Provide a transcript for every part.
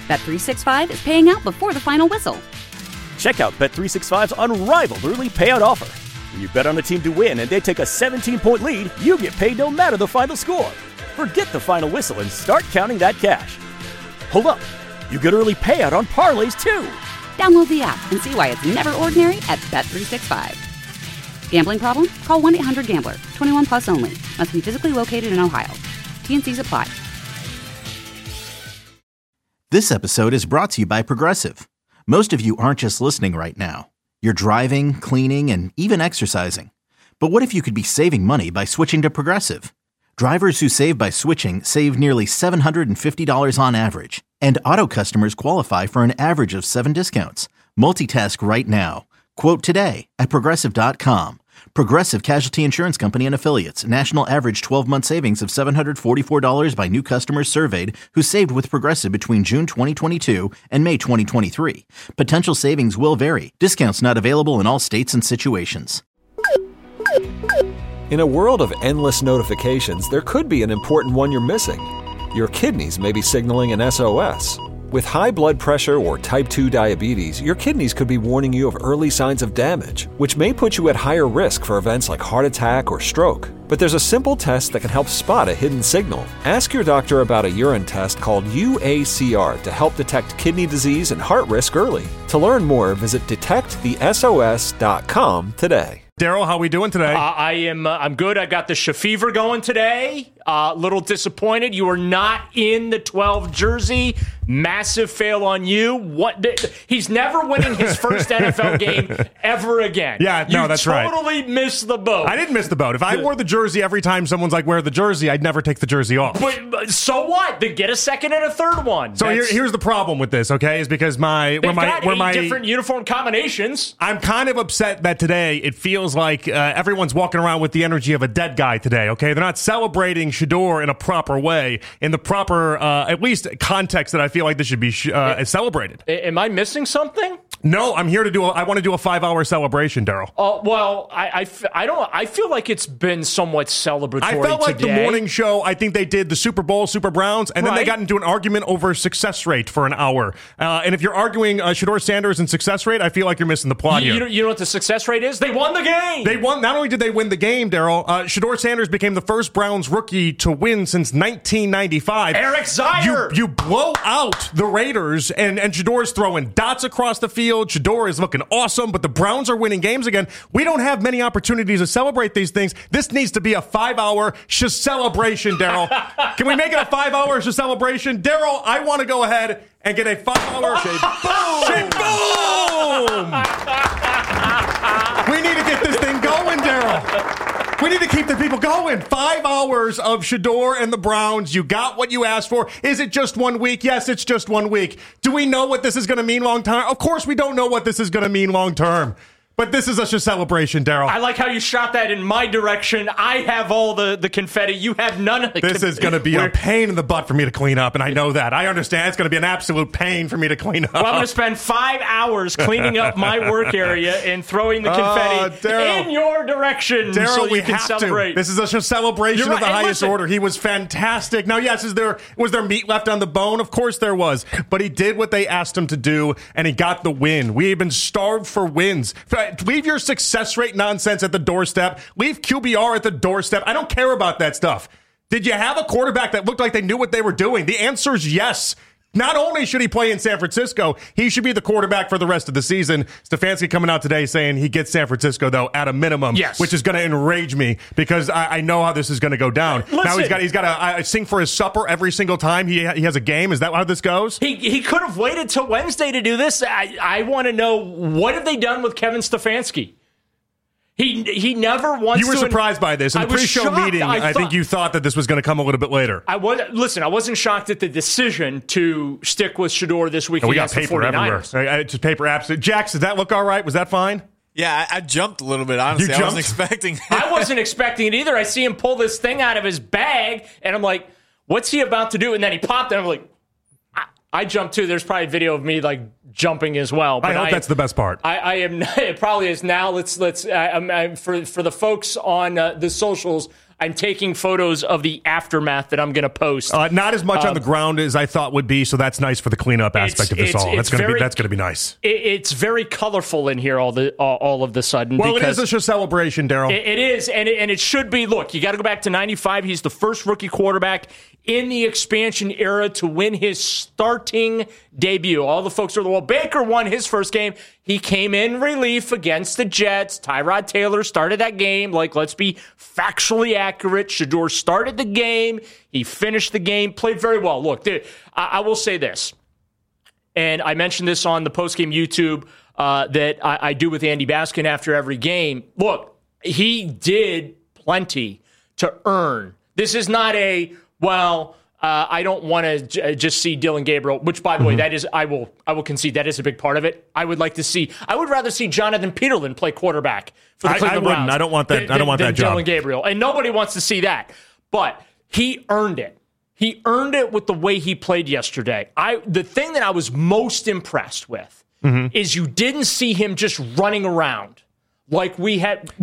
Bet365 is paying out before the final whistle. Check out Bet365's unrivaled early payout offer. When you bet on a team to win and they take a 17-point lead, you get paid no matter the final score. Forget the final whistle and start counting that cash. Hold up. You get early payout on parlays, too. Download the app and see why it's never ordinary at Bet365. Gambling problem? Call 1-800-GAMBLER. 21 plus only. Must be physically located in Ohio. T&Cs apply. This episode is brought to you by Progressive. Most of you aren't just listening right now. You're driving, cleaning, and even exercising. But what if you could be saving money by switching to Progressive? Drivers who save by switching save nearly $750 on average. And auto customers qualify for an average of 7 discounts. Multitask right now. Quote today at Progressive.com. Progressive Casualty Insurance Company and Affiliates. National average 12-month savings of $744 by new customers surveyed who saved with Progressive between June 2022 and May 2023. Potential savings will vary. Discounts not available in all states and situations. In a world of endless notifications, there could be an important one you're missing. Your kidneys may be signaling an SOS. With high blood pressure or type 2 diabetes, your kidneys could be warning you of early signs of damage, which may put you at higher risk for events like heart attack or stroke. But there's a simple test that can help spot a hidden signal. Ask your doctor about a urine test called UACR to help detect kidney disease and heart risk early. To learn more, visit detectthesos.com today. Daryl, how we doing today? I'm good. I got the Shafever going today. Little disappointed. You are not in the 12 jersey. Massive fail on you. He's never winning his first NFL game ever again. Yeah, no, that's right. You totally missed the boat. I didn't miss the boat. If I wore the jersey every time someone's like, wear the jersey, I'd never take the jersey off. But so what? Then get a second and a third one. So here's the problem with this, okay? Is because they've got 8 different uniform combinations. I'm kind of upset that today it feels like everyone's walking around with the energy of a dead guy today, okay? They're not celebrating Shedeur in a proper way, in the proper, at least context that I feel like this should be celebrated. Am I missing something? No, I'm here to I want to do a 5-hour celebration, Daryl. Well, I feel like it's been somewhat celebratory I felt like today. the morning show, I think they did the Super Bowl, Super Browns, and then they got into an argument over success rate for an hour. And if you're arguing Shedeur Sanders and success rate, I feel like you're missing the plot here. You know what the success rate is? They won the game! They won. Not only did they win the game, Daryl, Shedeur Sanders became the first Browns rookie to win since 1995. Eric Zeier! You blow out the Raiders, and Shedeur's throwing dots across the field. Shedeur is looking awesome, but the Browns are winning games again. We don't have many opportunities to celebrate these things. This needs to be a 5-hour celebration, Daryl. Can we make it a 5-hour celebration? Daryl, I want to go ahead and get a 5-hour boom! We need to get this thing going, Daryl. We need to keep the people going. 5 hours of Shedeur and the Browns. You got what you asked for. Is it just 1 week? Yes, it's just 1 week. Do we know what this is going to mean long term? Of course we don't know what this is going to mean long term. But this is a celebration, Daryl. I like how you shot that in my direction. I have all the confetti. You have none of the confetti. This is going to be a pain in the butt for me to clean up, and I know that. I understand it's going to be an absolute pain for me to clean up. Well, I'm going to spend 5 hours cleaning up my work area and throwing the confetti in your direction so you can celebrate. This is a celebration of the highest order. He was fantastic. Now, yes, was there meat left on the bone? Of course there was. But he did what they asked him to do, and he got the win. We have been starved for wins. Leave your success rate nonsense at the doorstep. Leave QBR at the doorstep. I don't care about that stuff. Did you have a quarterback that looked like they knew what they were doing? The answer is yes. Not only should he play in San Francisco, he should be the quarterback for the rest of the season. Stefanski coming out today saying he gets San Francisco, though, at a minimum, which is going to enrage me because I know how this is going to go down. Listen, now he's got to sing for his supper every single time he has a game. Is that how this goes? He could have waited till Wednesday to do this. I want to know, what have they done with Kevin Stefanski? He never wants to... You were surprised by this. In the pre-show meeting, I think you thought that this was going to come a little bit later. I wasn't shocked at the decision to stick with Shedeur this week. We got paper everywhere. Just paper apps. Jax, did that look all right? Was that fine? Yeah, I jumped a little bit, honestly. I wasn't expecting it. I wasn't expecting it either. I see him pull this thing out of his bag, and I'm like, what's he about to do? And then he popped, and I'm like... I jumped too. There's probably a video of me like jumping as well. But I hope that's the best part. I am. It probably is now. Let's. For the folks on the socials, I'm taking photos of the aftermath that I'm going to post. Not as much on the ground as I thought would be, so that's nice for the cleanup aspect of this all. That's going to be nice. It's very colorful in here all of the sudden. Well, it is a celebration, Daryl. It is, and it should be. Look, you got to go back to 95. He's the first rookie quarterback in the expansion era to win his starting debut. All the folks are well, Baker won his first game. He came in relief against the Jets. Tyrod Taylor started that game. Let's be factually accurate. Shedeur started the game. He finished the game, played very well. Look, I will say this, and I mentioned this on the postgame YouTube that I do with Andy Baskin after every game. Look, he did plenty to earn. This is not I don't want to just see Dillon Gabriel, which, by the way, that is, I will concede that is a big part of it. I would rather see Jonathan Peterlin play quarterback for the Cleveland Browns. I don't want that. I don't want that job. Dillon Gabriel, and nobody wants to see that. But he earned it. He earned it with the way he played yesterday. The thing that I was most impressed with is you didn't see him just running around. Like we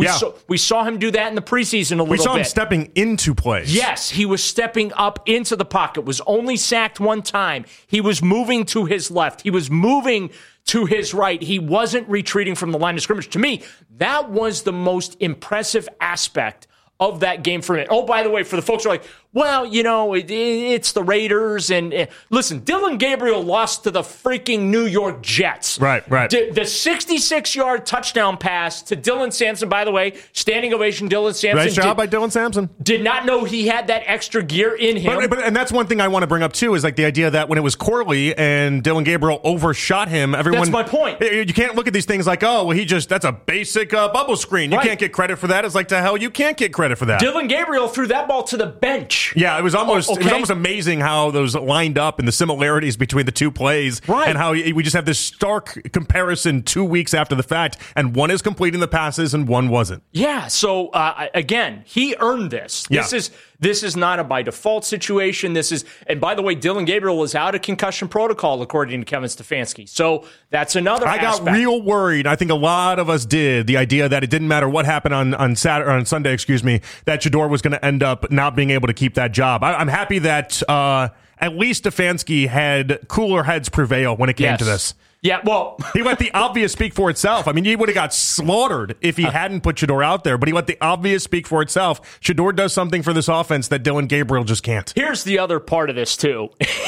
saw him do that in the preseason a little bit. We saw him stepping into plays. Yes, he was stepping up into the pocket, was only sacked one time. He was moving to his left. He was moving to his right. He wasn't retreating from the line of scrimmage. To me, that was the most impressive aspect of that game for me. Oh, by the way, for the folks who are like, well, it's the Raiders. And listen, Dillon Gabriel lost to the freaking New York Jets. Right. The 66-yard touchdown pass to Dylan Sampson, by the way, standing ovation, Dylan Sampson. Nice job by Dylan Sampson. Did not know he had that extra gear in him. And that's one thing I want to bring up, too, is the idea that when it was Corley and Dillon Gabriel overshot him, everyone... That's my point. You can't look at these things like, that's a basic bubble screen. You can't get credit for that. It's like, to hell, you can't get credit for that. Dillon Gabriel threw that ball to the bench. Yeah, it was almost amazing how those lined up and the similarities between the two plays, and how we just have this stark comparison 2 weeks after the fact, and one is completing the passes and one wasn't. Yeah, so again, he earned this. This is not a by default situation. And by the way, Dillon Gabriel is out of concussion protocol according to Kevin Stefanski. So that's another aspect. Got real worried. I think a lot of us did. The idea that it didn't matter what happened on Sunday, that Shedeur was going to end up not being able to keep that job. I'm happy that at least Stefanski had cooler heads prevail when it came to this. Yeah, well... he let the obvious speak for itself. I mean, he would have got slaughtered if he hadn't put Shedeur out there, but he let the obvious speak for itself. Shedeur does something for this offense that Dillon Gabriel just can't. Here's the other part of this, too.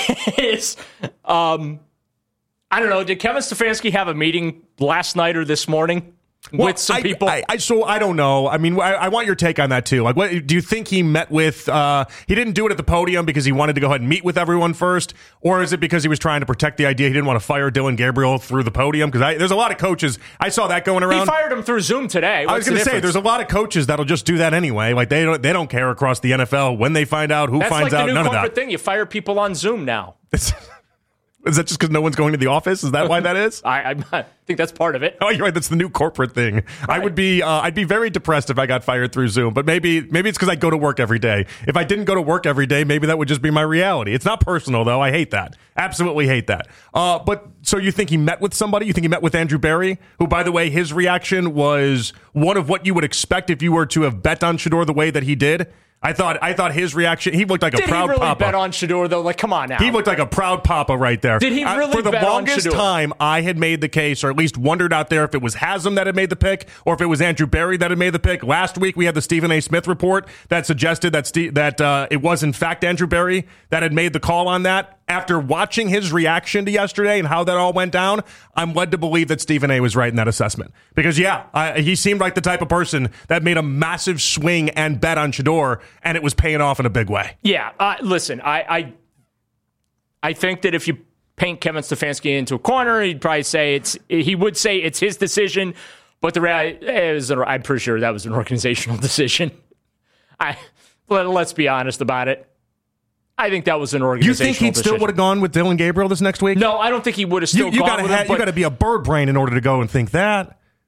I don't know, did Kevin Stefanski have a meeting last night or this morning? With some people? I don't know. I mean, I want your take on that, too. What do you think he met with? He didn't do it at the podium because he wanted to go ahead and meet with everyone first? Or is it because he was trying to protect the idea he didn't want to fire Dillon Gabriel through the podium? Because there's a lot of coaches. I saw that going around. He fired him through Zoom today. I was going to say, there's a lot of coaches that'll just do that anyway. They don't care across the NFL when they find out, who finds out, none of that. That's like the new corporate thing. You fire people on Zoom now. Is that just because no one's going to the office? Is that why that is? I think that's part of it. Oh, you're right. That's the new corporate thing. Right. I'd be very depressed if I got fired through Zoom, but maybe it's because I go to work every day. If I didn't go to work every day, maybe that would just be my reality. It's not personal, though. I hate that. Absolutely hate that. But so you think he met with somebody? You think he met with Andrew Berry, who, by the way, his reaction was one of what you would expect if you were to have bet on Shedeur the way that he did? I thought his reaction, he looked like a proud papa. Did he really bet on Shedeur, though? Come on now. He looked like a proud papa right there. Did he really bet on Shedeur? For the longest time, I had made the case, or at least wondered out there, if it was Haslam that had made the pick, or if it was Andrew Berry that had made the pick. Last week, we had the Stephen A. Smith report that suggested that it was, in fact, Andrew Berry that had made the call on that. After watching his reaction to yesterday and how that all went down, I'm led to believe that Stephen A. was right in that assessment. Because, he seemed like the type of person that made a massive swing and bet on Shedeur, and it was paying off in a big way. Yeah, listen, I think that if you paint Kevin Stefanski into a corner, he'd probably say he would say it's his decision, but the reality is, I'm pretty sure that was an organizational decision. Let's be honest about it. I think that was an organizational decision. You think he'd still would have gone with Dillon Gabriel this next week? No, I don't think he would have still gone with him. You got to be a bird brain in order to go and think that.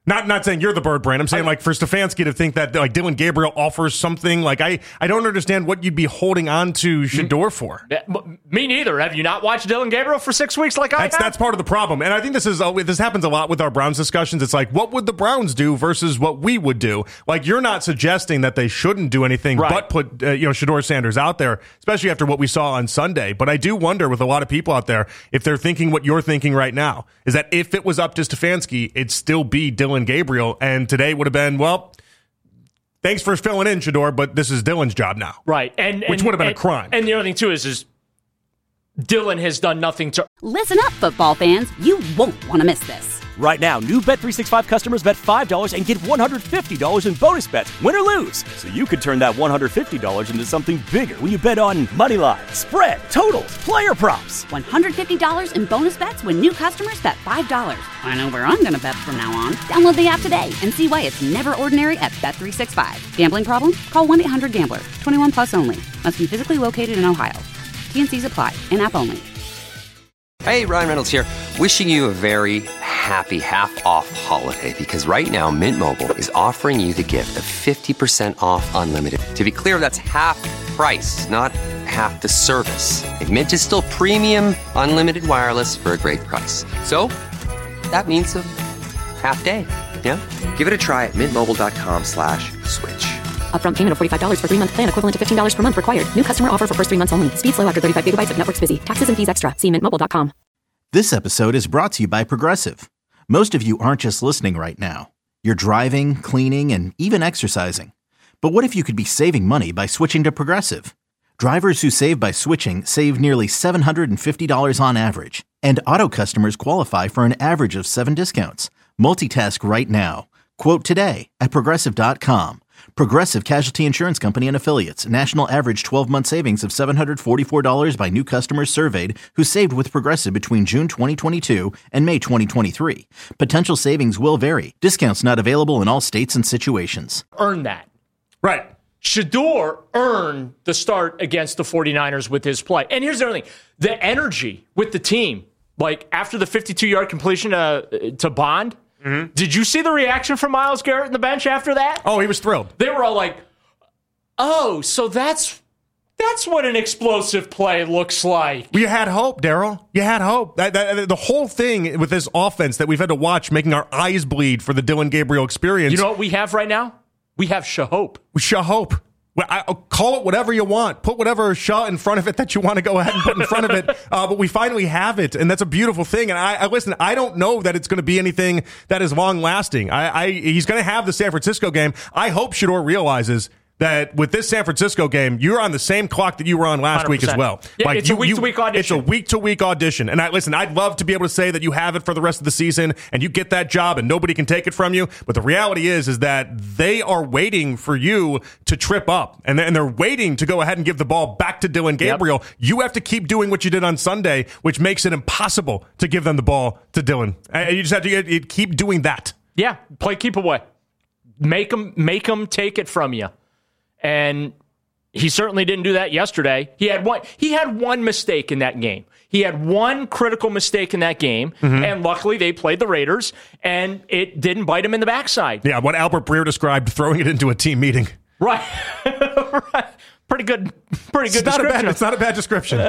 Not saying you're the bird brain. I'm saying like for Stefanski to think that like Dillon Gabriel offers something. Like I don't understand what you'd be holding on to Shedeur for. Me neither. Have you not watched Dillon Gabriel for 6 weeks like I have? That's part of the problem. And I think this happens a lot with our Browns discussions. It's like, what would the Browns do versus what we would do? Like, you're not suggesting that they shouldn't do anything but put Shedeur Sanders out there, especially after what we saw on Sunday. But I do wonder with a lot of people out there if they're thinking what you're thinking right now, is that if it was up to Stefanski, it'd still be Dillon Gabriel, and today would have been, well, thanks for filling in, Shedeur, but this is Dillon's job now. Right. Which would have been a crime. And the other thing, too, is Dillon has done nothing to... Listen up, football fans. You won't want to miss this. Right now, new Bet365 customers bet $5 and get $150 in bonus bets, win or lose. So you could turn that $150 into something bigger when you bet on money line, spread, totals, player props. $150 in bonus bets when new customers bet $5. I know where I'm going to bet from now on. Download the app today and see why it's never ordinary at Bet365. Gambling problem? Call 1-800-GAMBLER. 21 plus only. Must be physically located in Ohio. T&Cs apply. In-app only. Hey, Ryan Reynolds here. Wishing you a very happy half-off holiday, because right now Mint Mobile is offering you the gift of 50% off unlimited. To be clear, that's half price, not half the service. And Mint is still premium unlimited wireless for a great price. So that means a half day. Yeah? Give it a try at mintmobile.com/switch. Upfront payment of $45 for 3-month plan, equivalent to $15 per month required. New customer offer for first 3 months only. Speed slow after 35 gigabytes if network's busy. Taxes and fees extra. See mintmobile.com. This episode is brought to you by Progressive. Most of you aren't just listening right now. You're driving, cleaning, and even exercising. But what if you could be saving money by switching to Progressive? Drivers who save by switching save nearly $750 on average. And auto customers qualify for an average of 7 discounts. Multitask right now. Quote today at Progressive.com. Progressive Casualty Insurance Company and Affiliates. National average 12-month savings of $744 by new customers surveyed who saved with Progressive between June 2022 and May 2023. Potential savings will vary. Discounts not available in all states and situations. Earn that. Right. Shedeur earned the start against the 49ers with his play. And here's the other thing. The energy with the team, like after the 52-yard completion to Bond, did you see the reaction from Myles Garrett in the bench after that? Oh, he was thrilled. They were all like, oh, so that's what an explosive play looks like. You had hope, Daryl. You had hope. The whole thing with this offense that we've had to watch making our eyes bleed for the Dillon Gabriel experience. You know what we have right now? We have Shahope. Shahope. Well, call it whatever you want. Put whatever shot in front of it that you want to go ahead and put in front of it. But we finally have it, and that's a beautiful thing. And I listen, I don't know that it's going to be anything that is long-lasting. He's going to have the San Francisco game. I hope Shedeur realizes that with this San Francisco game, you're on the same clock that you were on last 100%. Week as well. Yeah, like it's a week-to-week audition. It's a week-to-week audition. And I'd love to be able to say that you have it for the rest of the season and you get that job and nobody can take it from you. But the reality is that they are waiting for you to trip up. And they're waiting to go ahead and give the ball back to Dillon Gabriel. Yep. You have to keep doing what you did on Sunday, which makes it impossible to give them the ball to Dillon. You just have to keep doing that. Yeah, play keep away. Make them take it from you. And he certainly didn't do that yesterday. He had one mistake in that game. He had one critical mistake in that game, and luckily they played the Raiders, and it didn't bite him in the backside. Yeah, what Albert Breer described, throwing it into a team meeting. Right. Right. Pretty good description. It's not a bad description.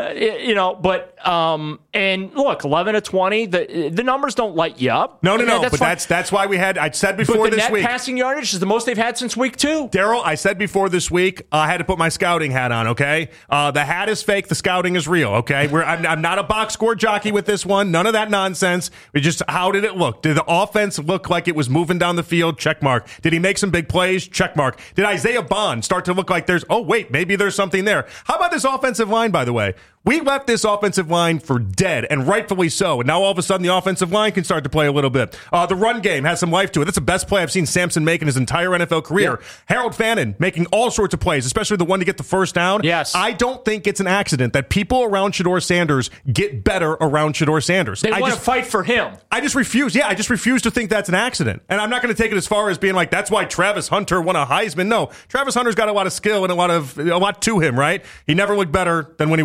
And look, 11-20, the numbers don't light you up. No. That's why I said before this week. Net passing yardage is the most they've had since week 2. Daryl, I said before this week, I had to put my scouting hat on, okay? The hat is fake, the scouting is real, okay? I'm not a box score jockey with this one. None of that nonsense. How did it look? Did the offense look like it was moving down the field? Check mark. Did he make some big plays? Check mark. Did Isaiah Bond start to look like maybe there's something there? How about this offensive line, by the way? We left this offensive line for dead, and rightfully so. And now all of a sudden the offensive line can start to play a little bit. The run game has some life to it. That's the best play I've seen Sampson make in his entire NFL career. Yeah. Harold Fannin making all sorts of plays, especially the one to get the first down. Yes. I don't think it's an accident that people around Shedeur Sanders get better around Shedeur Sanders. They want to fight for him. I just refuse. Yeah, I just refuse to think that's an accident. And I'm not going to take it as far as being like, that's why Travis Hunter won a Heisman. No, Travis Hunter's got a lot of skill and a lot to him, right? He never looked better than when he was with Shedeur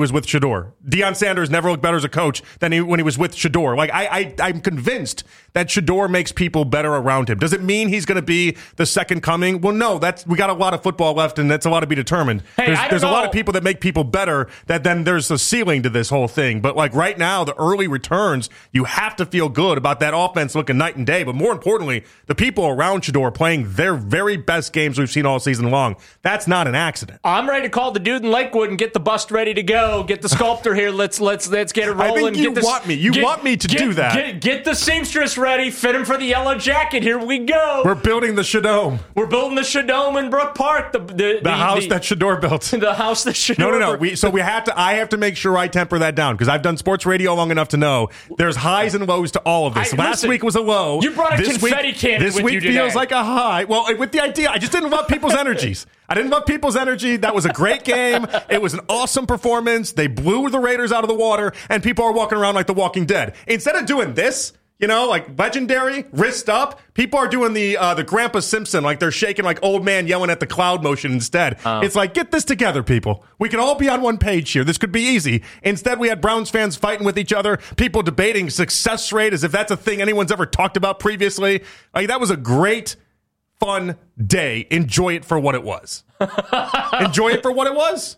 Shedeur. Deion Sanders never looked better as a coach than when he was with Shedeur. Like, I'm convinced that Shedeur makes people better around him. Does it mean he's going to be the second coming? Well, no. We got a lot of football left, and that's a lot to be determined. Hey, there's a lot of people that make people better, that then there's a ceiling to this whole thing. But, like, right now, the early returns, you have to feel good about that offense looking night and day. But more importantly, the people around Shedeur playing their very best games we've seen all season long. That's not an accident. I'm ready to call the dude in Lakewood and get the bust ready to go. Get the sculptor here. Let's get it rolling. I think you want me to do that. Get the seamstress ready. Fit him for the yellow jacket. Here we go. We're building the Shedome. We're building the Shedome in Brook Park. The house that Shedeur built. The house that Shedeur built. No. I have to make sure I temper that down because I've done sports radio long enough to know there's highs and lows to all of this. Last week was a low. You brought a confetti cannon with you today. This week feels like a high. Well, with the idea, I just didn't love people's energies. I didn't love people's energy. That was a great game. It was an awesome performance. They blew the Raiders out of the water, and people are walking around like The Walking Dead. Instead of doing this, like legendary, wrist up, people are doing the Grandpa Simpson, like they're shaking like old man yelling at the cloud motion instead. It's like, get this together, people. We can all be on one page here. This could be easy. Instead, we had Browns fans fighting with each other, people debating success rate as if that's a thing anyone's ever talked about previously. Like, that was a great, fun day. Enjoy it for what it was. Enjoy it for what it was.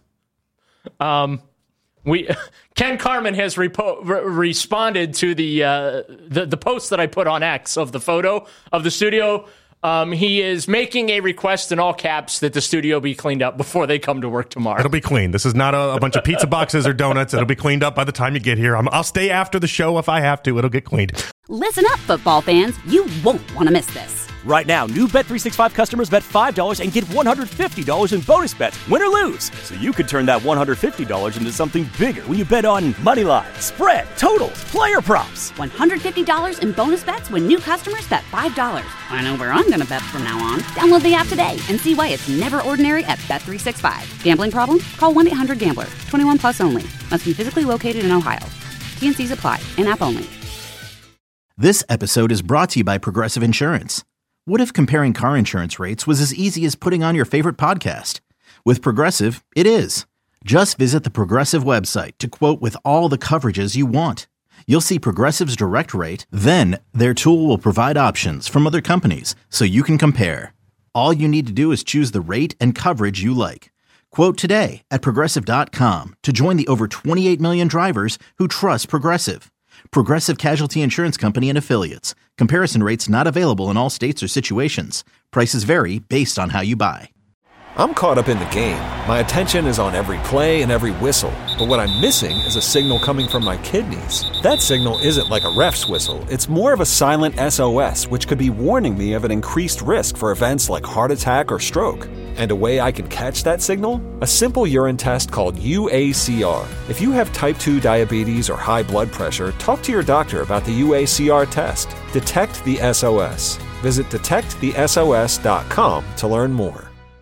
Ken Carman has responded to the post that I put on X of the photo of the studio. He is making a request in all caps that the studio be cleaned up before they come to work tomorrow. It'll be clean. This is not a bunch of pizza boxes or donuts. It'll be cleaned up by the time you get here. I'll stay after the show if I have to. It'll get cleaned. Listen up, football fans. You won't want to miss this. Right now, new Bet365 customers bet $5 and get $150 in bonus bets, win or lose. So you could turn that $150 into something bigger when you bet on moneyline, spread, totals, player props. $150 in bonus bets when new customers bet $5. I know where I'm going to bet from now on. Download the app today and see why it's never ordinary at Bet365. Gambling problem? Call 1-800-GAMBLER. 21 plus only. Must be physically located in Ohio. T&Cs apply. In-app only. This episode is brought to you by Progressive Insurance. What if comparing car insurance rates was as easy as putting on your favorite podcast? With Progressive, it is. Just visit the Progressive website to quote with all the coverages you want. You'll see Progressive's direct rate, then their tool will provide options from other companies so you can compare. All you need to do is choose the rate and coverage you like. Quote today at Progressive.com to join the over 28 million drivers who trust Progressive. Progressive Casualty Insurance Company and Affiliates. Comparison rates not available in all states or situations. Prices vary based on how you buy. I'm caught up in the game. My attention is on every play and every whistle. But what I'm missing is a signal coming from my kidneys. That signal isn't like a ref's whistle. It's more of a silent SOS, which could be warning me of an increased risk for events like heart attack or stroke. And a way I can catch that signal? A simple urine test called UACR. If you have type 2 diabetes or high blood pressure, talk to your doctor about the UACR test. Detect the SOS. Visit detectthesos.com to learn more.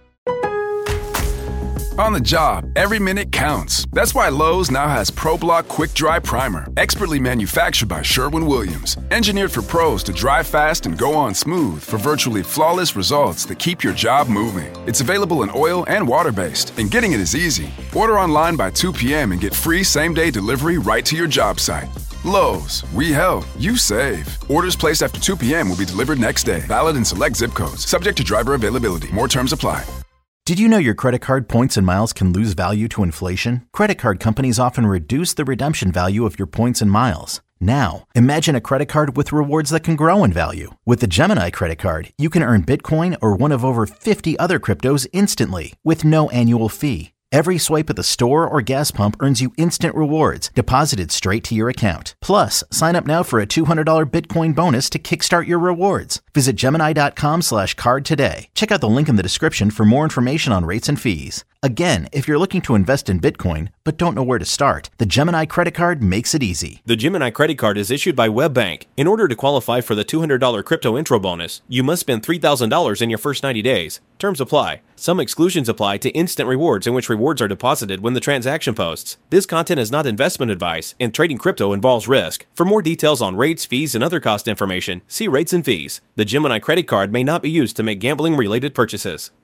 On the job, every minute counts. That's why Lowe's now has ProBlock Quick Dry Primer, expertly manufactured by Sherwin-Williams. Engineered for pros to dry fast and go on smooth for virtually flawless results that keep your job moving. It's available in oil and water-based, and getting it is easy. Order online by 2 p.m. and get free same-day delivery right to your job site. Lowe's, we help, you save. Orders placed after 2 p.m. will be delivered next day. Valid in select zip codes. Subject to driver availability. More terms apply. Did you know your credit card points and miles can lose value to inflation? Credit card companies often reduce the redemption value of your points and miles. Now, imagine a credit card with rewards that can grow in value. With the Gemini credit card, you can earn Bitcoin or one of over 50 other cryptos instantly with no annual fee. Every swipe at the store or gas pump earns you instant rewards deposited straight to your account. Plus, sign up now for a $200 Bitcoin bonus to kickstart your rewards. Visit Gemini.com/card today. Check out the link in the description for more information on rates and fees. Again, if you're looking to invest in Bitcoin but don't know where to start, the Gemini credit card makes it easy. The Gemini credit card is issued by WebBank. In order to qualify for the $200 crypto intro bonus, you must spend $3,000 in your first 90 days. Terms apply. Some exclusions apply to instant rewards in which rewards are deposited when the transaction posts. This content is not investment advice, and trading crypto involves risk. For more details on rates, fees, and other cost information, see rates and fees. The Gemini credit card may not be used to make gambling-related purchases.